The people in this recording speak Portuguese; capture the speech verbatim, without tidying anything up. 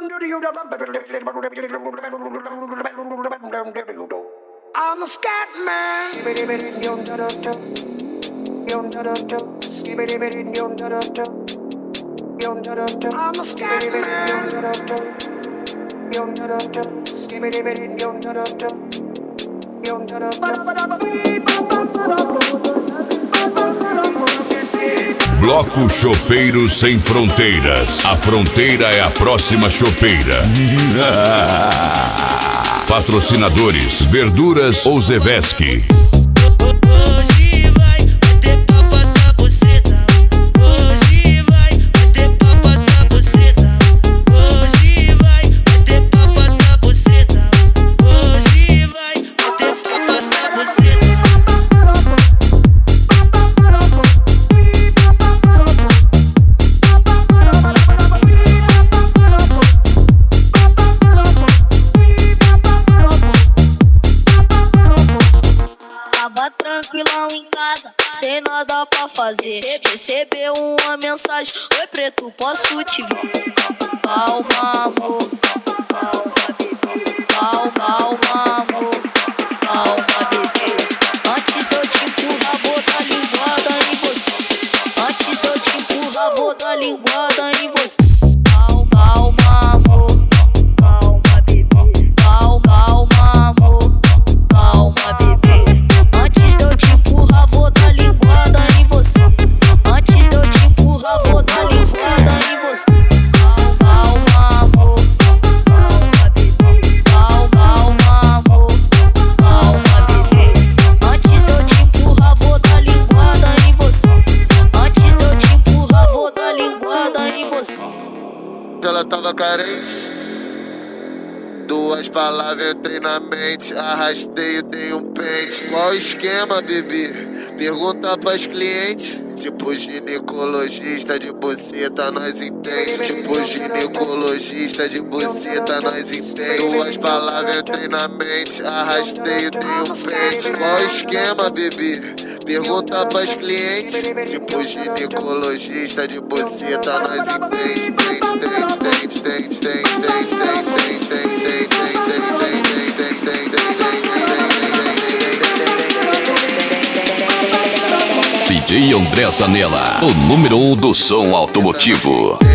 I'm a scat man. I'm a scat Bloco Chopeiro Sem Fronteiras. A fronteira é a próxima chopeira. Patrocinadores: Verduras ou Zeveski. Tranquilão em casa, sem nada pra fazer. Recebeu uma mensagem: oi preto, posso te ver? Calma amor, calma bebê, calma, calma amor, calma bebê. Antes de eu te empurrar, vou dar linguada em você. Antes de eu te empurrar, vou dar linguada em você. Calma, calma amor, calma bebê, calma, calma amor, calma bebê. Antes de eu te empurrar, vou dar linguada em você. Antes de eu te empurrar, vou dar linguada em você. Calma, calma, amor. Calma, bebê. Calma, calma, amor. Calma, bebê. Antes de eu te empurrar, vou dar linguada em você. Antes de eu te empurrar, vou dar linguada em você. Ela tava carente, duas palavras entrei na mente, arrastei e dei um pente. Qual o esquema, bebê? Pergunta pras clientes. Tipo ginecologista de buceta, nós entende. Tipo ginecologista de buceta, nós entende. Duas palavras entrei na mente, arrastei e dei um pente. Qual o esquema, bebê? Pergunta pras clientes. Tipo ginecologista de buceta, nós entende. Entende, entende, entende, entende, entende, D J André Zanella, o número um do som automotivo.